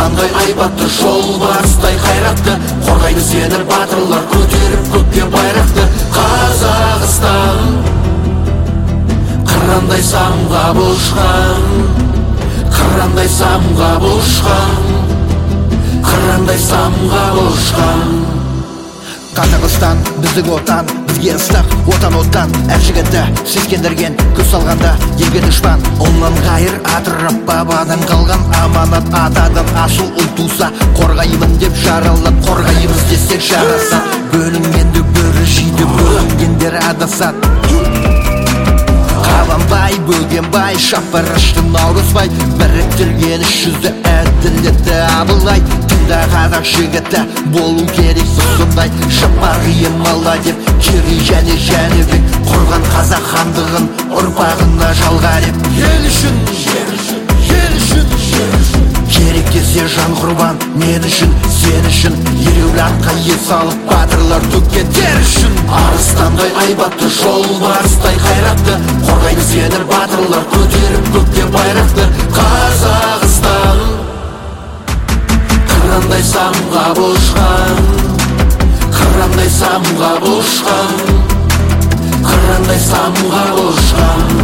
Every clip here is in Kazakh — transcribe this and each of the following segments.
арыстандай айбатты, жолбарыстай қайратты, қорғайды сені батырлар, көтеріп көкке байрақты. Қазақстан қырандай самғап ұшқан, қырандай самғап ұшқан, қырандай самғап ұшқан. Қазақстан біздің отан, бізге ыстық отан әр жігітті сескендірген, көз салғанда елге дұшпан. Оннан ғайыр атырып бабадан қалған аманат, атадан асыл ұл туса қорғаймын деп жаралып, қорғаймыз десек жараса. Бөлінгенді бөрі жейді, бөлінгендер адасады. Қабанбай, Бөгенбай, Шапырашты Наурызбай, біріктірген үш жүзді әділетті Абылай. Тыңда қазақ жігіті, болу керек сондай, шапағиы мала деп Керей және Жәнібек құрған қазақ хандығын ұрпағына жалға деп. Ел үшін, ел үшін, керек десе жан құрбан, мен үшін, сен үшін, ереулі атқа ел салып батырлар төккен тер үшін. Арыстандай айбатты, жолбарыстай қайратты, қорғайды сені батырлар, көтеріп көкке байрақты. Қазақстан қырандай самғап ұшқан, қырандай самғап ұшқан, қырандай самғап ұшқан.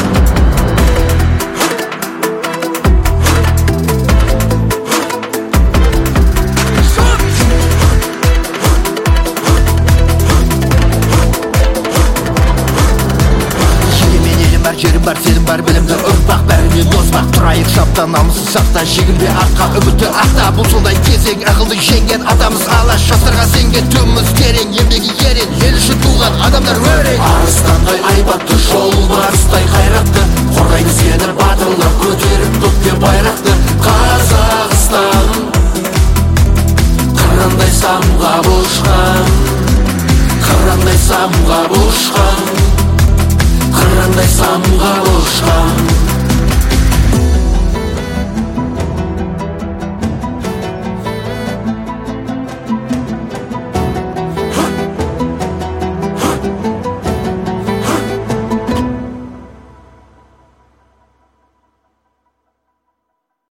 Жерім бар, сенім бар, білімді ұрпақ, бәрінен озбақ. Тұрайық шапта, намысы сақта, жегінбе атқа, үмітті ақта. Бұл сондай кезең, ақылды жеңген атамыз алаш, жастарға сенген түміз терең, еңбегі ерен, ел үшін туған адамдар өрен. Арыстандай айбатты, жолбарыстай қайратты, қорғайды сені батырлар, көтеріп көкке байрақты. Қазақстан қырандай самғап ұшқан, қырандай самғап ұшқан, қырандай самғап ұшқан.